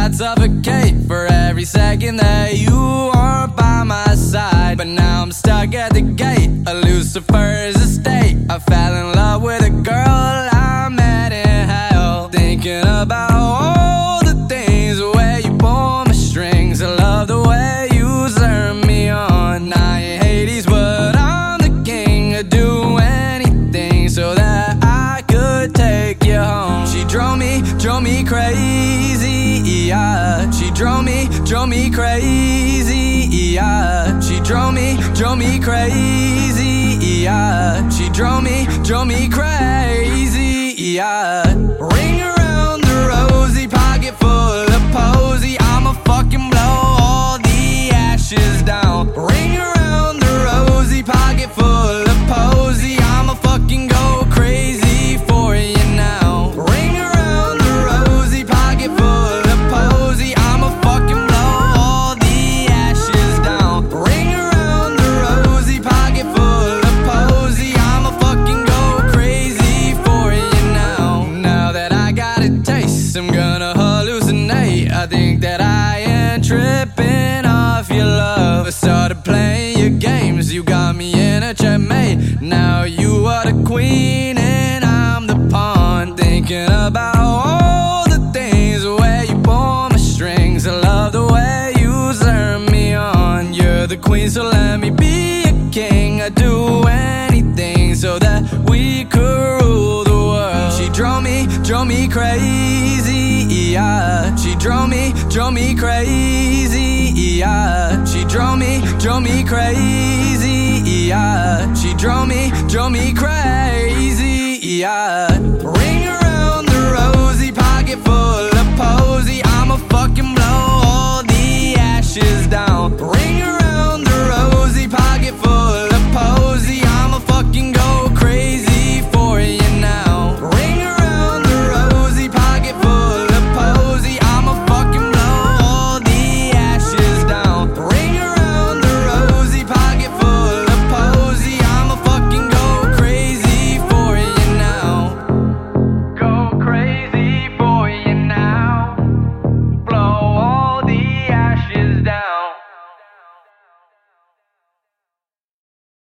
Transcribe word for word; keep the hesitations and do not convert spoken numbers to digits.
I'd suffocate for every second that you weren't by my side. But now I'm stuck at the gate of Lucifer's estate. I fell in love with a girl I met in hell, thinking about all the things, the way you pull my strings. I love the way you turn me on. I ain't Hades, but I'm the king. I'd do anything so that I could take you home. She drove me, drove me crazy, yeah. She drove me, drove me crazy, yeah. She drove me, drove me crazy, yeah. She drove me, drove me crazy, yeah. Ring around the rosy, pocket full of posy. I'ma fucking blow all the ashes down. Ring around the rosy, pocket full of posy. I'ma fucking go crazy for you now. Ring around the rosy, pocket full of posy. I'ma fucking blow all the ashes down. Ring around the rosy, pocket full of posy. I'ma fucking go crazy for you now. Now that I got a taste, I'm gonna hallucinate. I think that I am tripping off your love. I started playing your games, you got me in a checkmate. Now you are the queen and I'm the pawn, thinking about all the things, the way you pull my strings. I love the way you turn me on. You're the queen, so let me be a king. I'd do anything so that we could rule the world. She drove me, drove me crazy, yeah. She drove me, drove me crazy, yeah. She drove me, drove me crazy, yeah. She drove me, drove me crazy, yeah. Ring around the rosy, pocket full of posy. I'm a fucking